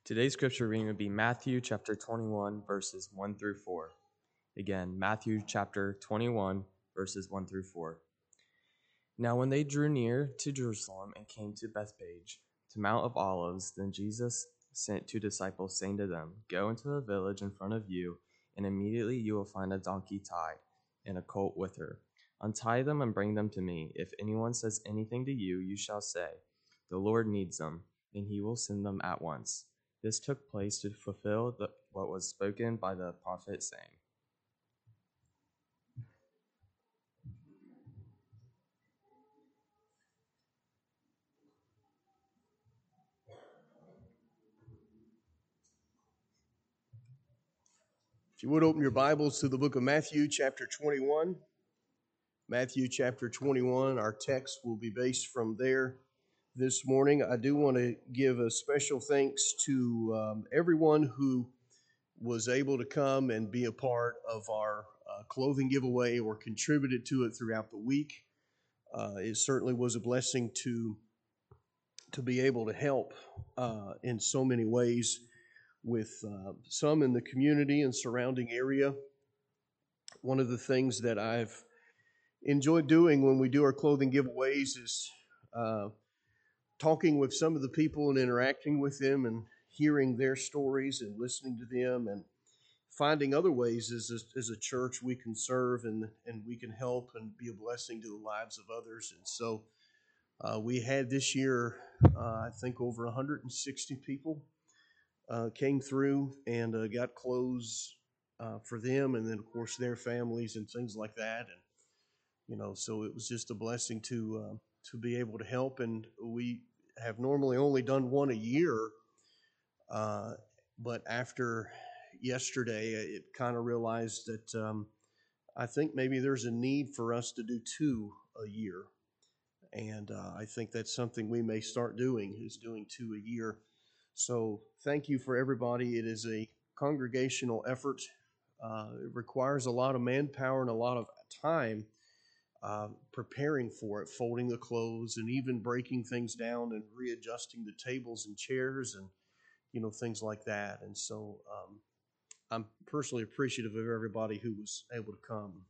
Today's scripture reading would be Matthew chapter 21, verses 1 through 4. Again, Matthew chapter 21, verses 1 through 4. Now when they drew near to Jerusalem and came to Bethphage, to Mount of Olives, then Jesus sent 2 disciples, saying to them, Go into the village in front of you, and immediately you will find a donkey tied, and a colt with her. Untie them and bring them to me. If anyone says anything to you, you shall say, The Lord needs them, and he will send them at once. This took place to fulfill what was spoken by the prophet, saying, If you would open your Bibles to the book of Matthew, chapter 21. Matthew, chapter 21, our text will be based from there this morning. I do want to give a special thanks to everyone who was able to come and be a part of our clothing giveaway or contributed to it throughout the week. It certainly was a blessing to be able to help in so many ways with some in the community and surrounding area. One of the things that I've enjoyed doing when we do our clothing giveaways is talking with some of the people and interacting with them and hearing their stories and listening to them and finding other ways as a church we can serve and we can help and be a blessing to the lives of others. And so we had this year, I think, over 160 people came through and got clothes for them, and then, of course, their families and things like that. And so it was just a blessing to be able to help. And we have normally only done one a year, but after yesterday, it kind of realized that I think maybe there's a need for us to do 2 a year. And I think that's something we may start doing, is doing 2 a year. So thank you for everybody. It is a congregational effort. It requires a lot of manpower and a lot of time preparing for it, folding the clothes and even breaking things down and readjusting the tables and chairs and things like that. And so I'm personally appreciative of everybody who was able to come.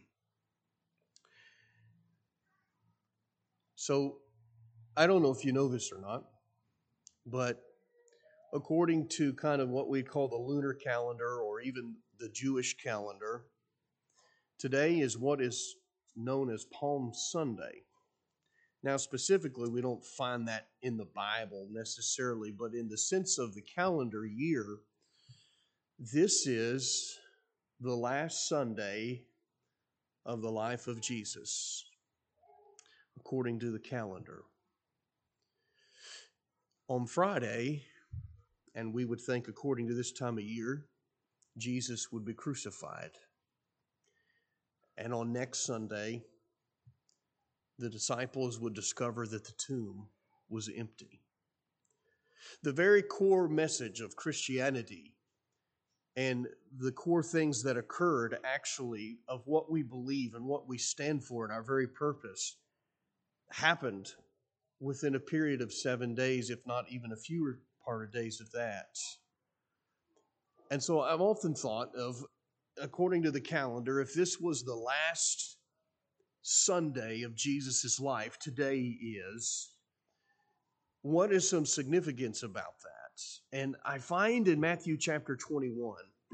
So I don't know if you know this or not, but according to kind of what we call the lunar calendar or even the Jewish calendar, today is what is known as Palm Sunday. Now, specifically, we don't find that in the Bible necessarily, but in the sense of the calendar year, this is the last Sunday of the life of Jesus, according to the calendar. On Friday, and we would think according to this time of year, Jesus would be crucified. And on next Sunday, the disciples would discover that the tomb was empty. The very core message of Christianity and the core things that occurred actually of what we believe and what we stand for and our very purpose happened within a period of 7 days, if not even a fewer part of days of that. And so I've often thought of, according to the calendar, if this was the last Sunday of Jesus' life, today is, what is some significance about that? And I find in Matthew chapter 21,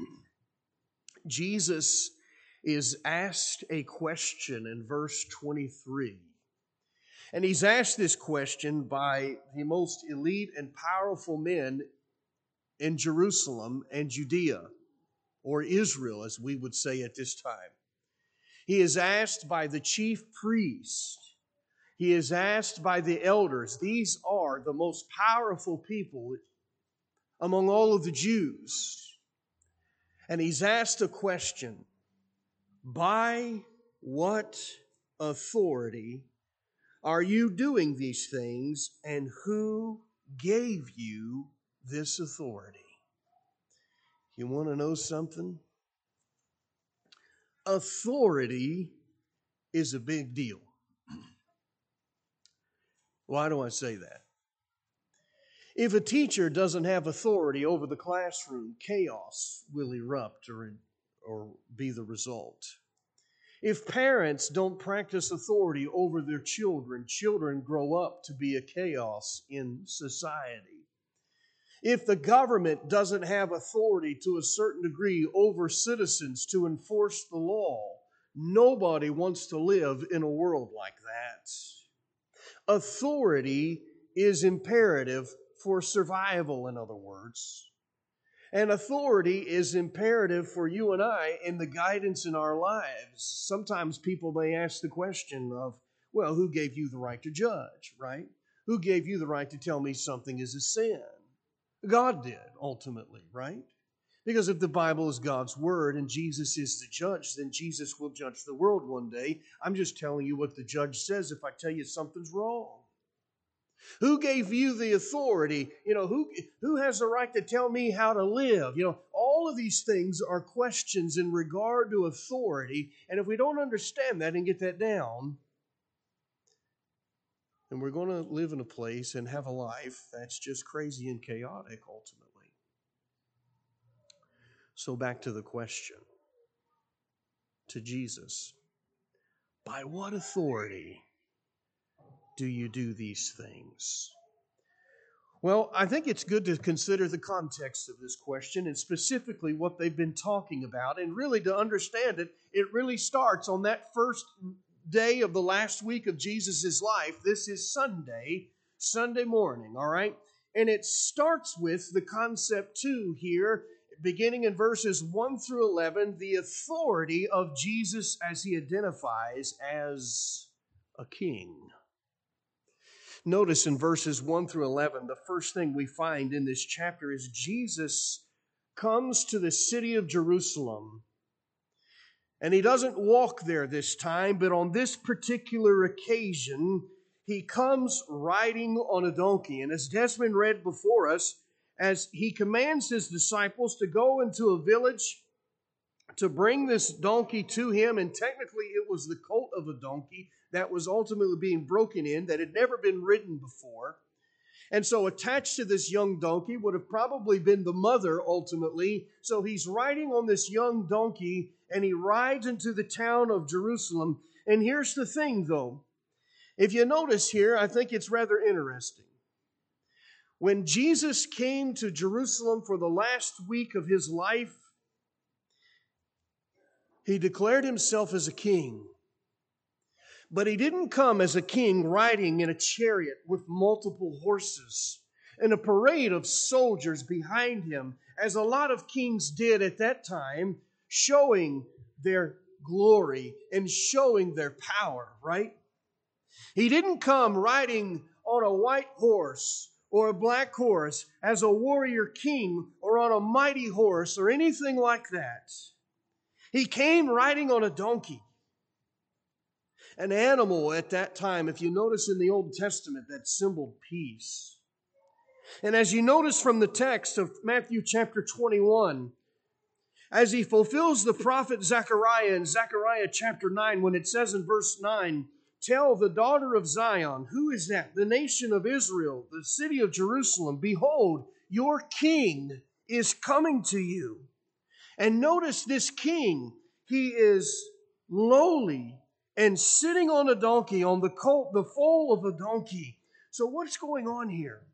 Jesus is asked a question in verse 23. And he's asked this question by the most elite and powerful men in Jerusalem and Judea, or Israel, as we would say at this time. He is asked by the chief priest. He is asked by the elders. These are the most powerful people among all of the Jews. And he's asked a question: by what authority are you doing these things, and who gave you this authority? You want to know something? Authority is a big deal. Why do I say that? If a teacher doesn't have authority over the classroom, chaos will erupt or be the result. If parents don't practice authority over their children, children grow up to be a chaos in society. If the government doesn't have authority to a certain degree over citizens to enforce the law, nobody wants to live in a world like that. Authority is imperative for survival, in other words. And authority is imperative for you and I in the guidance in our lives. Sometimes people may ask the question of, well, who gave you the right to judge, right? Who gave you the right to tell me something is a sin? God did, ultimately, right? Because if the Bible is God's Word and Jesus is the judge, then Jesus will judge the world one day. I'm just telling you what the judge says if I tell you something's wrong. Who gave you the authority? Who has the right to tell me how to live? All of these things are questions in regard to authority. And if we don't understand that and get that down, then we're going to live in a place and have a life that's just crazy and chaotic ultimately. So back to the question to Jesus. By what authority do you do these things? Well, I think it's good to consider the context of this question and specifically what they've been talking about. And really to understand it, it really starts on that first day of the last week of Jesus' life. This is Sunday morning, all right? And it starts with the concept too here, beginning in verses 1 through 11, the authority of Jesus as he identifies as a king. Notice in verses 1 through 11, the first thing we find in this chapter is Jesus comes to the city of Jerusalem. And he doesn't walk there this time, but on this particular occasion, he comes riding on a donkey. And as Desmond read before us, as he commands his disciples to go into a village to bring this donkey to him, and technically it was the colt of a donkey that was ultimately being broken in, that had never been ridden before. And so attached to this young donkey would have probably been the mother ultimately. So he's riding on this young donkey, and he rides into the town of Jerusalem. And here's the thing, though. If you notice here, I think it's rather interesting. When Jesus came to Jerusalem for the last week of his life, he declared himself as a king. But he didn't come as a king riding in a chariot with multiple horses and a parade of soldiers behind him, as a lot of kings did at that time, showing their glory and showing their power, right? He didn't come riding on a white horse or a black horse as a warrior king or on a mighty horse or anything like that. He came riding on a donkey. An animal at that time, if you notice in the Old Testament, that symbolized peace. And as you notice from the text of Matthew chapter 21, as he fulfills the prophet Zechariah in Zechariah chapter 9, when it says in verse 9, "Tell the daughter of Zion," who is that? The nation of Israel, the city of Jerusalem, "Behold, your king is coming to you." And notice this king, he is lowly and sitting on a donkey, on the colt, the foal of a donkey. So what's going on here?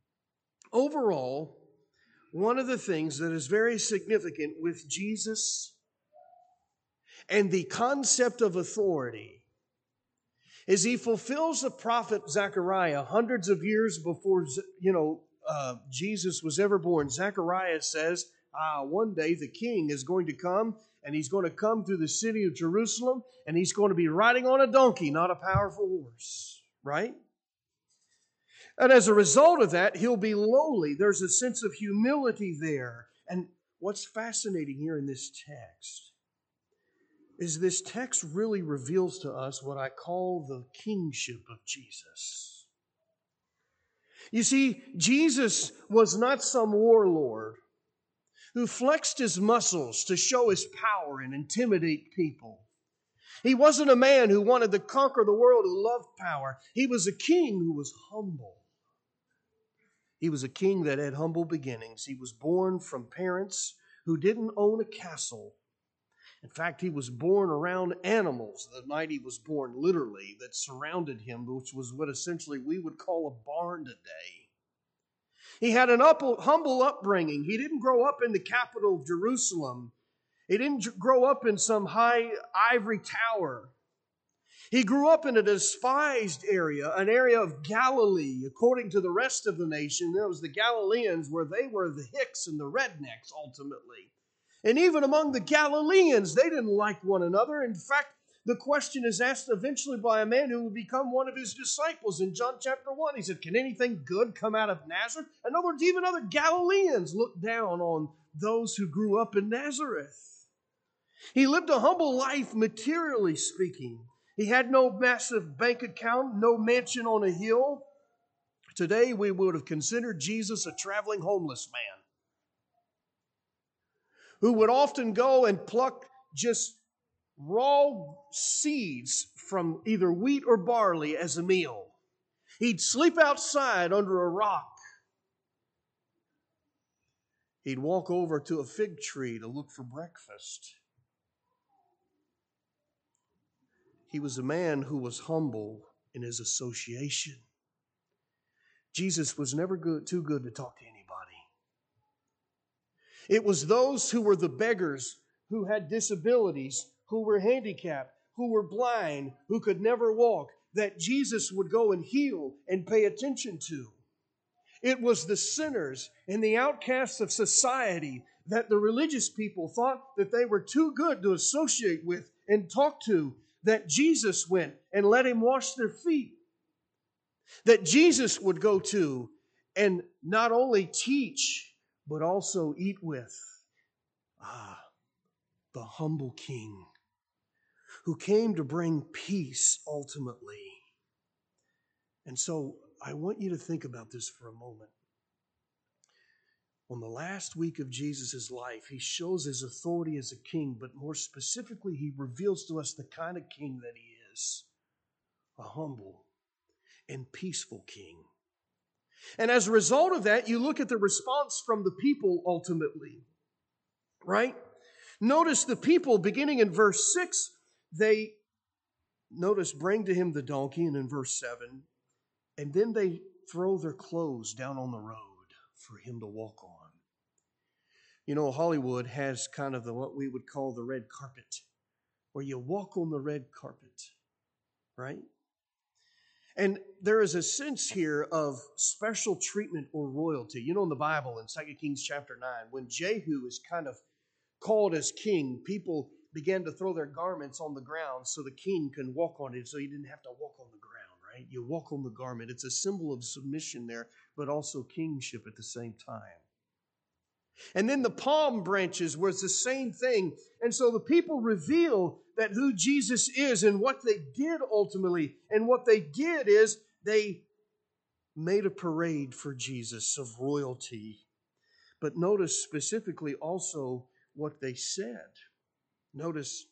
Overall, one of the things that is very significant with Jesus and the concept of authority is he fulfills the prophet Zechariah hundreds of years before, Jesus was ever born. Zechariah says, one day the king is going to come, and he's going to come through the city of Jerusalem, and he's going to be riding on a donkey, not a powerful horse, right? And as a result of that, he'll be lowly. There's a sense of humility there. And what's fascinating here in this text is this text really reveals to us what I call the kingship of Jesus. You see, Jesus was not some warlord who flexed his muscles to show his power and intimidate people. He wasn't a man who wanted to conquer the world, who loved power. He was a king who was humble. He was a king that had humble beginnings. He was born from parents who didn't own a castle. In fact, he was born around animals the night he was born, literally, that surrounded him, which was what essentially we would call a barn today. He had an humble upbringing. He didn't grow up in the capital of Jerusalem. He didn't grow up in some high ivory tower. He grew up in a despised area, an area of Galilee. According to the rest of the nation, there was the Galileans, where they were the hicks and the rednecks ultimately. And even among the Galileans, they didn't like one another. In fact, the question is asked eventually by a man who would become one of his disciples in John chapter 1. He said, "Can anything good come out of Nazareth?" In other words, even other Galileans looked down on those who grew up in Nazareth. He lived a humble life, materially speaking. He had no massive bank account, no mansion on a hill. Today, we would have considered Jesus a traveling homeless man who would often go and pluck just raw seeds from either wheat or barley as a meal. He'd sleep outside under a rock. He'd walk over to a fig tree to look for breakfast. He was a man who was humble in his association. Jesus was never too good to talk to anybody. It was those who were the beggars, who had disabilities, who were handicapped, who were blind, who could never walk, that Jesus would go and heal and pay attention to. It was the sinners and the outcasts of society that the religious people thought that they were too good to associate with and talk to, that Jesus went and let him wash their feet. That Jesus would go to and not only teach, but also eat with. The humble King who came to bring peace ultimately. And so I want you to think about this for a moment. On the last week of Jesus' life, he shows his authority as a king, but more specifically, he reveals to us the kind of king that he is. A humble and peaceful king. And as a result of that, you look at the response from the people ultimately, right? Notice the people, beginning in verse 6, they, bring to him the donkey, and in verse 7, and then they throw their clothes down on the road for him to walk on. You know, Hollywood has kind of what we would call the red carpet, where you walk on the red carpet, right? And there is a sense here of special treatment or royalty. You know, in the Bible, in 2 Kings chapter 9, when Jehu is kind of called as king, people began to throw their garments on the ground so the king can walk on it, so he didn't have to walk on the ground, right? You walk on the garment. It's a symbol of submission there, but also kingship at the same time. And then the palm branches was the same thing. And so the people reveal that who Jesus is and what they did ultimately. And what they did is they made a parade for Jesus of royalty. But notice specifically also what they said. Notice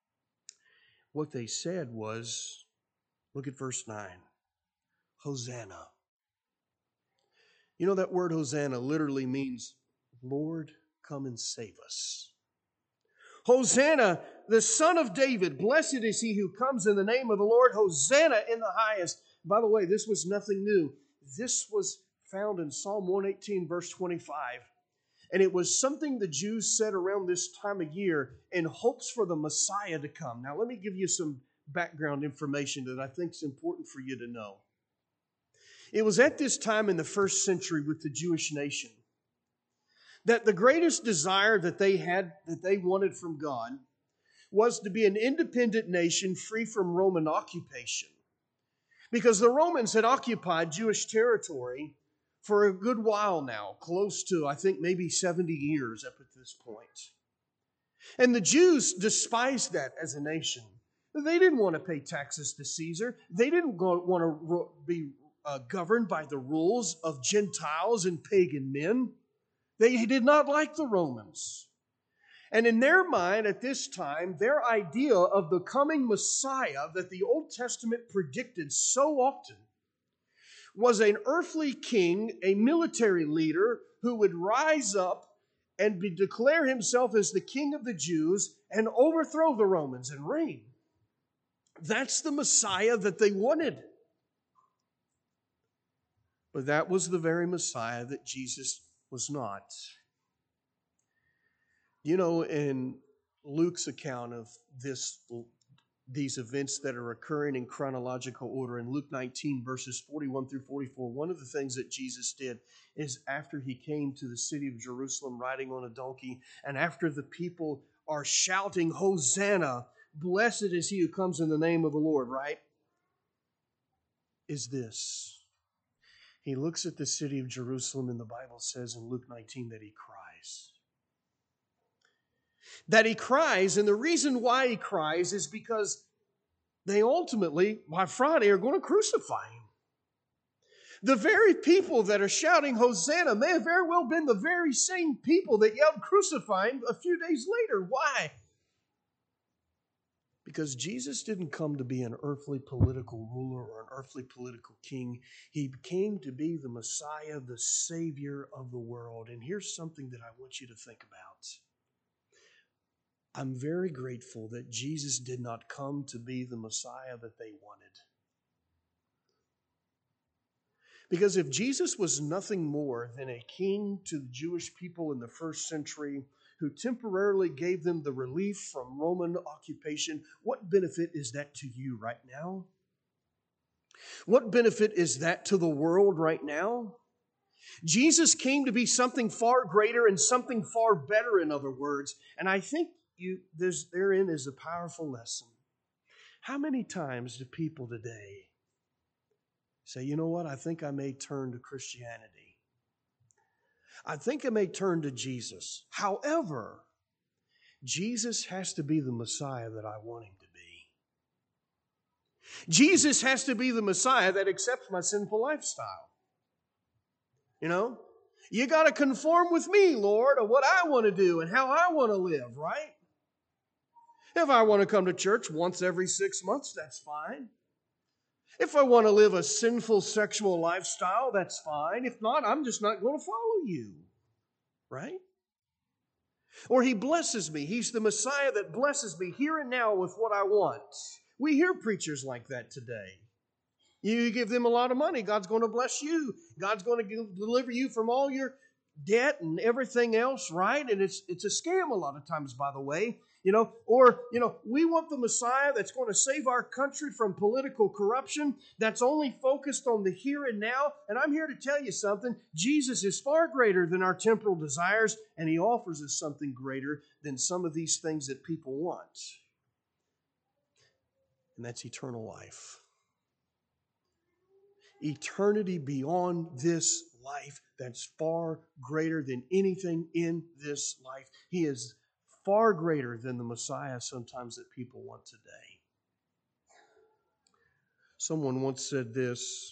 what they said was, look at verse 9, Hosanna. You know, that word Hosanna literally means, Lord, come and save us. Hosanna, the Son of David, blessed is he who comes in the name of the Lord. Hosanna in the highest. By the way, this was nothing new. This was found in Psalm 118, verse 25. And it was something the Jews said around this time of year in hopes for the Messiah to come. Now, let me give you some background information that I think is important for you to know. It was at this time in the first century with the Jewish nation that the greatest desire that they had, that they wanted from God, was to be an independent nation free from Roman occupation. Because the Romans had occupied Jewish territory for a good while now, close to, I think, maybe 70 years up at this point. And the Jews despised that as a nation. They didn't want to pay taxes to Caesar. They didn't want to be governed by the rules of Gentiles and pagan men. They did not like the Romans. And in their mind at this time, their idea of the coming Messiah that the Old Testament predicted so often was an earthly king, a military leader who would rise up and declare himself as the king of the Jews and overthrow the Romans and reign. That's the Messiah that they wanted. But that was the very Messiah that Jesus was not. You know, in Luke's account of these events that are occurring in chronological order, in Luke 19, verses 41 through 44, one of the things that Jesus did is after he came to the city of Jerusalem riding on a donkey, and after the people are shouting, Hosanna, blessed is he who comes in the name of the Lord, right? Is this. He looks at the city of Jerusalem, and the Bible says in Luke 19 that he cries. That he cries, and the reason why he cries is because they ultimately, by Friday, are going to crucify him. The very people that are shouting Hosanna may have very well been the very same people that yelled crucify him a few days later. Why? Because Jesus didn't come to be an earthly political ruler or an earthly political king. He came to be the Messiah, the Savior of the world. And here's something that I want you to think about. I'm very grateful that Jesus did not come to be the Messiah that they wanted. Because if Jesus was nothing more than a king to the Jewish people in the first century, who temporarily gave them the relief from Roman occupation, what benefit is that to you right now? What benefit is that to the world right now? Jesus came to be something far greater and something far better, in other words. And I think therein is a powerful lesson. How many times do people today say, you know what, I think I may turn to Christianity. I think I may turn to Jesus. However, Jesus has to be the Messiah that I want him to be. Jesus has to be the Messiah that accepts my sinful lifestyle. You know, you got to conform with me, Lord, of what I want to do and how I want to live, right? If I want to come to church once every 6 months, that's fine. If I want to live a sinful sexual lifestyle, that's fine. If not, I'm just not going to follow you, right? Or he blesses me. He's the Messiah that blesses me here and now with what I want. We hear preachers like that today. You give them a lot of money, God's going to bless you. God's going to deliver you from all your debt and everything else, right? And it's a scam a lot of times, by the way. We want the Messiah that's going to save our country from political corruption, that's only focused on the here and now. And I'm here to tell you something. Jesus is far greater than our temporal desires, and he offers us something greater than some of these things that people want. And that's eternal life. Eternity beyond this life that's far greater than anything in this life. He is far greater than the Messiah sometimes that people want today. Someone once said this,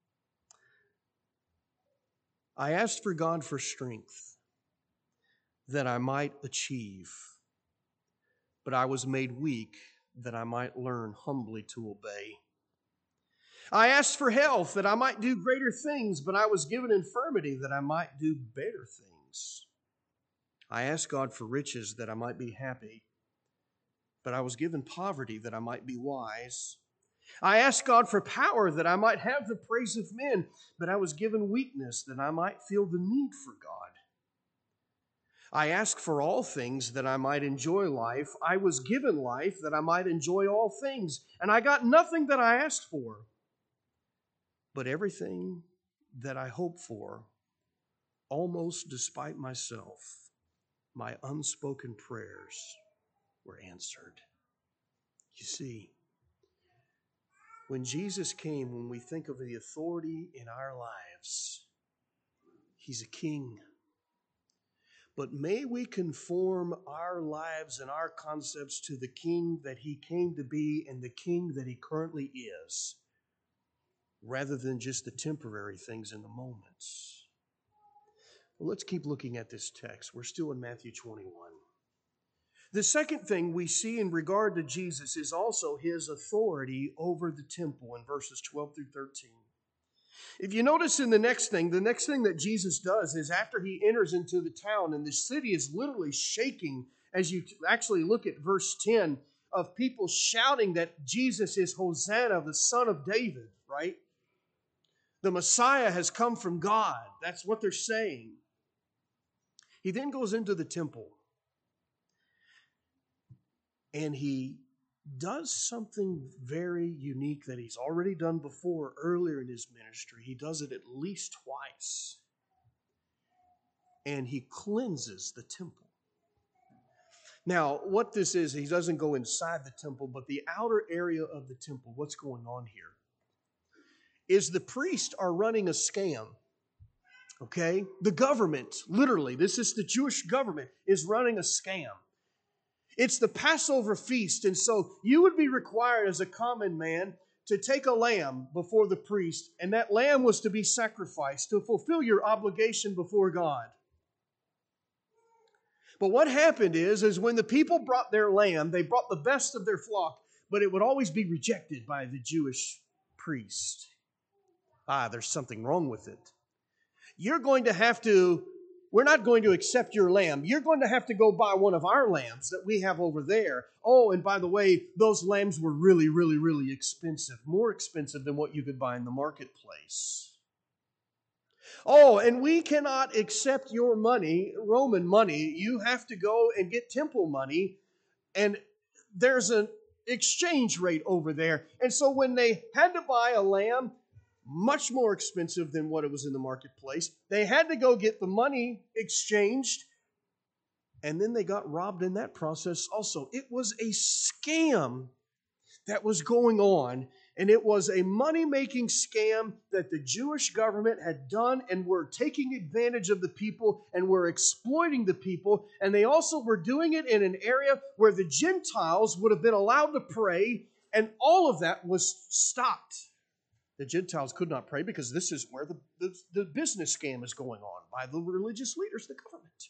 I asked for God for strength that I might achieve, but I was made weak that I might learn humbly to obey. I asked for health that I might do greater things, but I was given infirmity that I might do better things. I asked God for riches that I might be happy, but I was given poverty that I might be wise. I asked God for power that I might have the praise of men, but I was given weakness that I might feel the need for God. I asked for all things that I might enjoy life. I was given life that I might enjoy all things, and I got nothing that I asked for. But everything that I hoped for, almost despite myself, my unspoken prayers were answered. You see, when Jesus came, when we think of the authority in our lives, he's a king. But may we conform our lives and our concepts to the king that he came to be and the king that he currently is, rather than just the temporary things in the moments. Well, let's keep looking at this text. We're still in Matthew 21. The second thing we see in regard to Jesus is also his authority over the temple in verses 12 through 13. If you notice in the next thing that Jesus does is after he enters into the town, and the city is literally shaking as you actually look at verse 10 of people shouting that Jesus is Hosanna, the Son of David, right? The Messiah has come from God. That's what they're saying. He then goes into the temple and he does something very unique that he's already done before earlier in his ministry. He does it at least twice. And he cleanses the temple. Now, what this is, he doesn't go inside the temple, but the outer area of the temple, what's going on here, is the priests are running a scam. Okay? The government, literally, this is the Jewish government, is running a scam. It's the Passover feast, and so you would be required as a common man to take a lamb before the priest, and that lamb was to be sacrificed to fulfill your obligation before God. But what happened is when the people brought their lamb, they brought the best of their flock, but it would always be rejected by the Jewish priest. There's something wrong with it. We're not going to accept your lamb. You're going to have to go buy one of our lambs that we have over there. Oh, and by the way, those lambs were really, really, really expensive. More expensive than what you could buy in the marketplace. Oh, and we cannot accept your money, Roman money. You have to go and get temple money. And there's an exchange rate over there. And so when they had to buy a lamb, much more expensive than what it was in the marketplace, they had to go get the money exchanged. And then they got robbed in that process also. It was a scam that was going on. And it was a money-making scam that the Jewish government had done and were taking advantage of the people and were exploiting the people. And they also were doing it in an area where the Gentiles would have been allowed to pray, and all of that was stopped. The Gentiles could not pray because this is where the business scam is going on by the religious leaders, the government.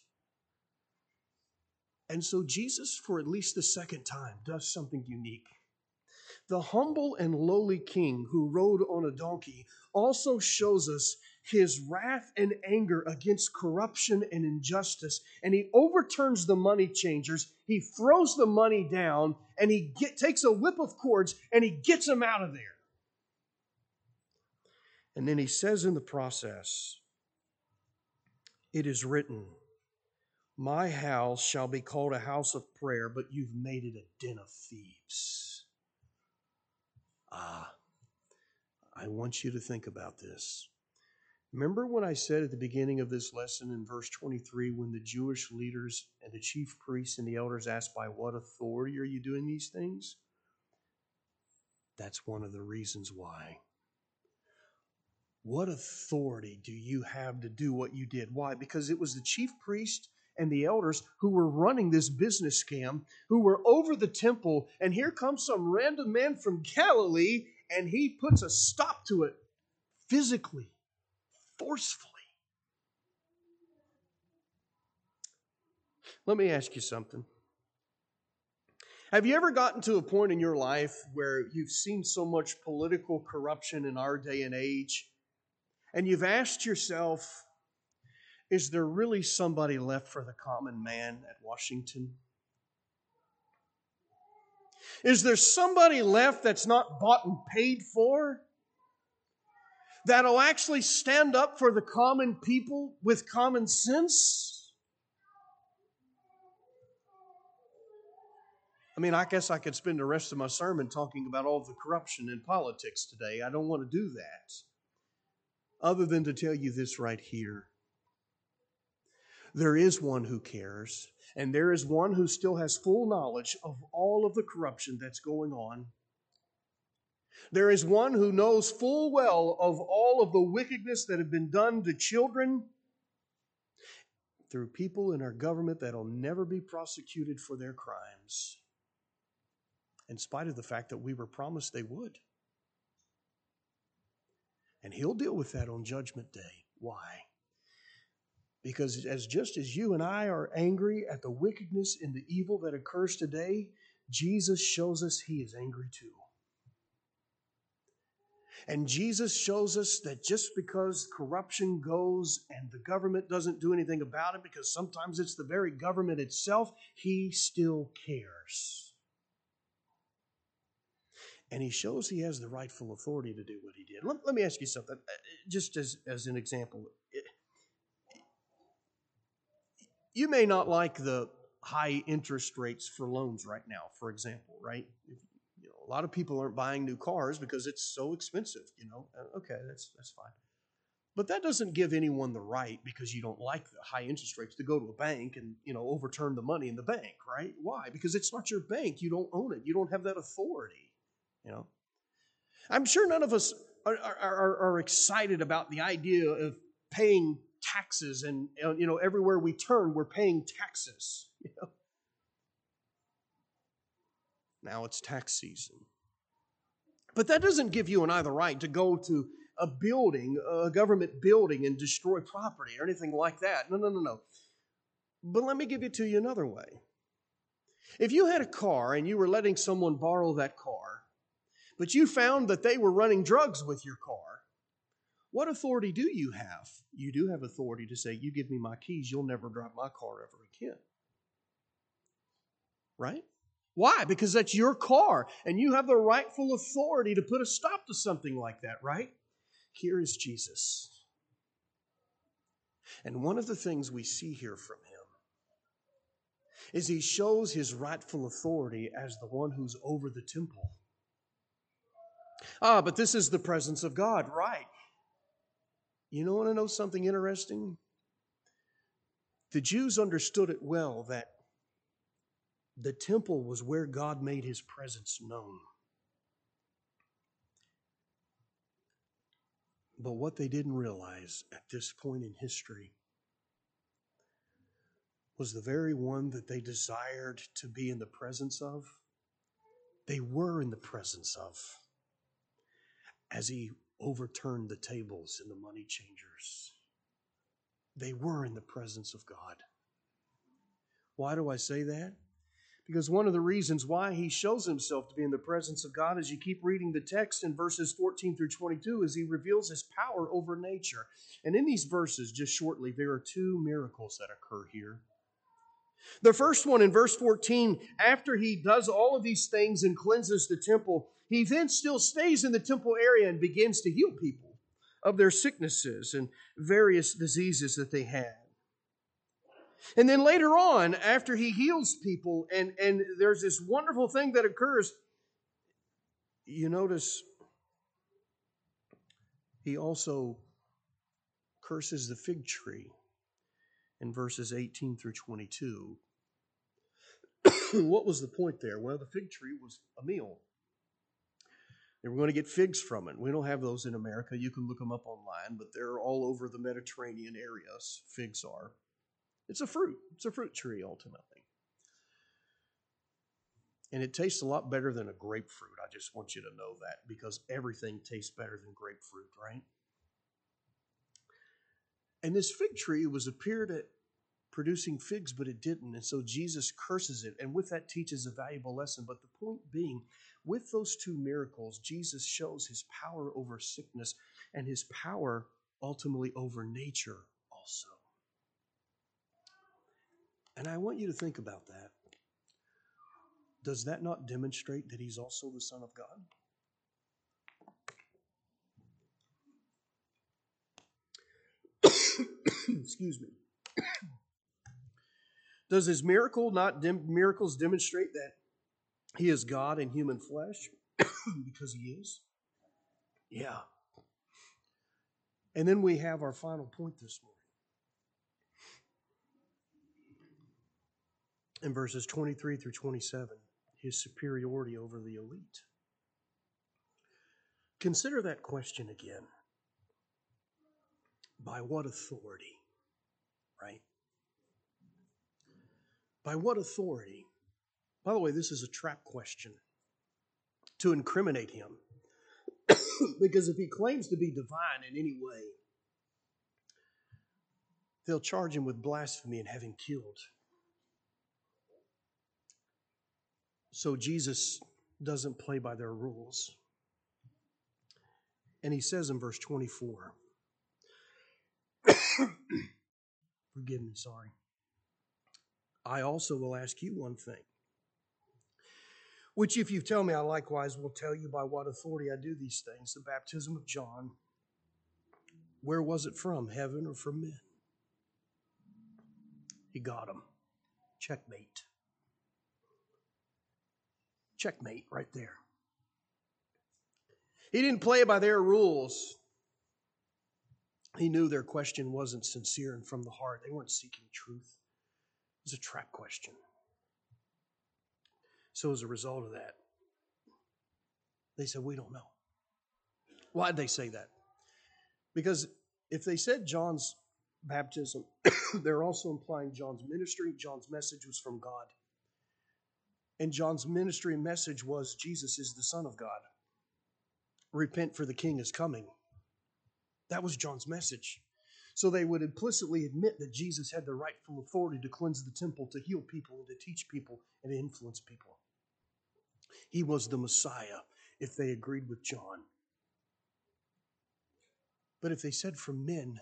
And so Jesus, for at least the second time, does something unique. The humble and lowly king who rode on a donkey also shows us his wrath and anger against corruption and injustice. And he overturns the money changers. He throws the money down and he takes a whip of cords and he gets them out of there. And then he says in the process, "It is written, my house shall be called a house of prayer, but you've made it a den of thieves." I want you to think about this. Remember when I said at the beginning of this lesson in verse 23, when the Jewish leaders and the chief priests and the elders asked, by what authority are you doing these things? That's one of the reasons why. What authority do you have to do what you did? Why? Because it was the chief priest and the elders who were running this business scam, who were over the temple, and here comes some random man from Galilee, and he puts a stop to it physically, forcefully. Let me ask you something. Have you ever gotten to a point in your life where you've seen so much political corruption in our day and age, and you've asked yourself, is there really somebody left for the common man at Washington? Is there somebody left that's not bought and paid for? That'll actually stand up for the common people with common sense? I guess I could spend the rest of my sermon talking about all the corruption in politics today. I don't want to do that. Other than to tell you this right here. There is one who cares, and there is one who still has full knowledge of all of the corruption that's going on. There is one who knows full well of all of the wickedness that have been done to children through people in our government that will never be prosecuted for their crimes, in spite of the fact that we were promised they would. And he'll deal with that on Judgment Day. Why? Because just as you and I are angry at the wickedness and the evil that occurs today, Jesus shows us he is angry too. And Jesus shows us that just because corruption goes and the government doesn't do anything about it, because sometimes it's the very government itself, he still cares. And he shows he has the rightful authority to do what he did. Let me ask you something, just as an example. You may not like the high interest rates for loans right now, for example, right? A lot of people aren't buying new cars because it's so expensive, Okay, that's fine. But that doesn't give anyone the right, because you don't like the high interest rates, to go to a bank and, overturn the money in the bank, right? Why? Because it's not your bank. You don't own it. You don't have that authority, I'm sure none of us are excited about the idea of paying taxes, and, everywhere we turn, we're paying taxes, Now it's tax season. But that doesn't give you and I the right to go to a building, a government building, and destroy property or anything like that. No. But let me give it to you another way. If you had a car and you were letting someone borrow that car, but you found that they were running drugs with your car, what authority do you have? You do have authority to say, you give me my keys, you'll never drive my car ever again. Right? Why? Because that's your car, and you have the rightful authority to put a stop to something like that, right? Here is Jesus. And one of the things we see here from him is he shows his rightful authority as the one who's over the temple. But this is the presence of God, right? You want to know something interesting? The Jews understood it well that the temple was where God made his presence known. But what they didn't realize at this point in history was the very one that they desired to be in the presence of, they were in the presence of, as he overturned the tables and the money changers. They were in the presence of God. Why do I say that? Because one of the reasons why he shows himself to be in the presence of God, as you keep reading the text in verses 14 through 22, is he reveals his power over nature. And in these verses, just shortly, there are two miracles that occur here. The first one in verse 14, after he does all of these things and cleanses the temple, he then still stays in the temple area and begins to heal people of their sicknesses and various diseases that they had. And then later on, after he heals people, and there's this wonderful thing that occurs, you notice he also curses the fig tree in verses 18 through 22. What was the point there? Well, the fig tree was a meal. They were going to get figs from it. We don't have those in America. You can look them up online, but they're all over the Mediterranean areas. Figs are. It's a fruit. It's a fruit tree, ultimately. And it tastes a lot better than a grapefruit. I just want you to know that, because everything tastes better than grapefruit, right? And this fig tree appeared at producing figs, but it didn't. And so Jesus curses it. And with that teaches a valuable lesson. But the point being, with those two miracles, Jesus shows his power over sickness and his power ultimately over nature also. And I want you to think about that. Does that not demonstrate that he's also the Son of God? Excuse me. Does his miracles demonstrate that he is God in human flesh? Because he is. Yeah. And then we have our final point this morning. In verses 23 through 27, his superiority over the elite. Consider that question again. By what authority? Right? By what authority? By the way, this is a trap question to incriminate him. Because if he claims to be divine in any way, they'll charge him with blasphemy and have him killed. So Jesus doesn't play by their rules. And he says in verse 24, forgive me, sorry. I also will ask you one thing, which if you tell me, I likewise will tell you by what authority I do these things. The baptism of John, where was it from, heaven or from men? He got him. Checkmate. Checkmate right there. He didn't play by their rules. He knew their question wasn't sincere and from the heart. They weren't seeking truth. It was a trap question. So as a result of that, they said, we don't know. Why'd they say that? Because if they said John's baptism, they're also implying John's ministry. John's message was from God. And John's ministry and message was Jesus is the Son of God. Repent, for the King is coming. That was John's message. So they would implicitly admit that Jesus had the rightful authority to cleanse the temple, to heal people, and to teach people, and to influence people. He was the Messiah if they agreed with John. But if they said from men,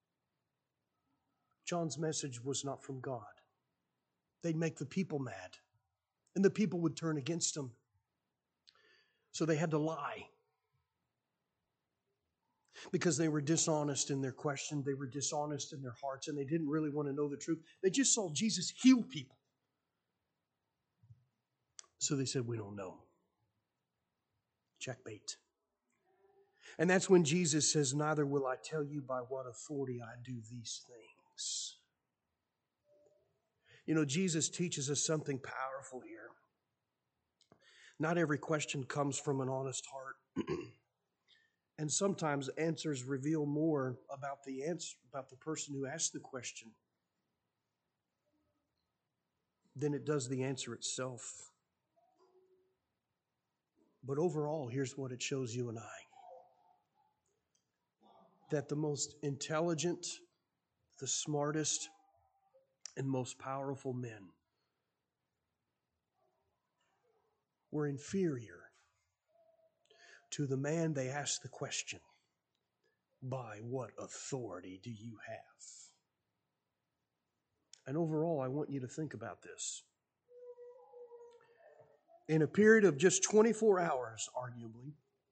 John's message was not from God. They'd make the people mad, and the people would turn against him. So they had to lie. Because they were dishonest in their question, they were dishonest in their hearts, and they didn't really want to know the truth. They just saw Jesus heal people. So they said, we don't know. Checkmate. And that's when Jesus says, neither will I tell you by what authority I do these things. You know, Jesus teaches us something powerful here. Not every question comes from an honest heart. And sometimes answers reveal more about the person who asked the question than it does the answer itself. But overall, here's what it shows you and I. That the most intelligent, the smartest, and most powerful men were inferior to the man they asked the question, by what authority do you have? And overall, I want you to think about this. In a period of just 24 hours, arguably,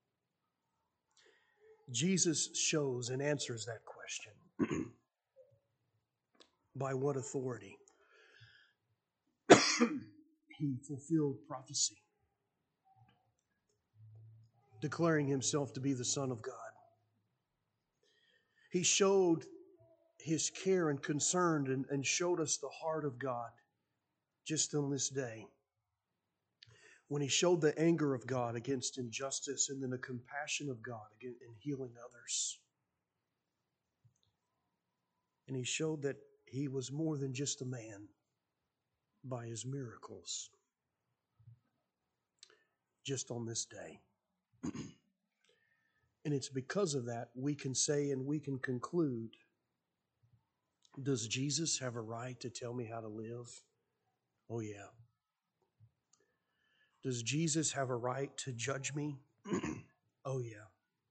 Jesus shows and answers that question. By what authority? He fulfilled prophecy, declaring himself to be the Son of God. He showed his care and concern and showed us the heart of God just on this day. When he showed the anger of God against injustice and then the compassion of God in healing others. And he showed that he was more than just a man by his miracles just on this day. And it's because of that we can say and we can conclude, does Jesus have a right to tell me how to live? Oh yeah. Does Jesus have a right to judge me? Oh yeah.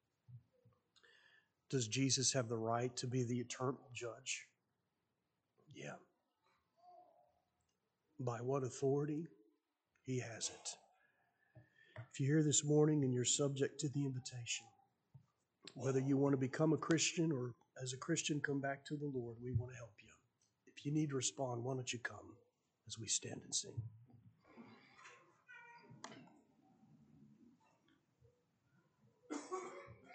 Does Jesus have the right to be the eternal judge? Yeah. By what authority? He has it. If you're here this morning and you're subject to the invitation, whether you want to become a Christian or as a Christian come back to the Lord, we want to help you. If you need to respond, why don't you come as we stand and sing?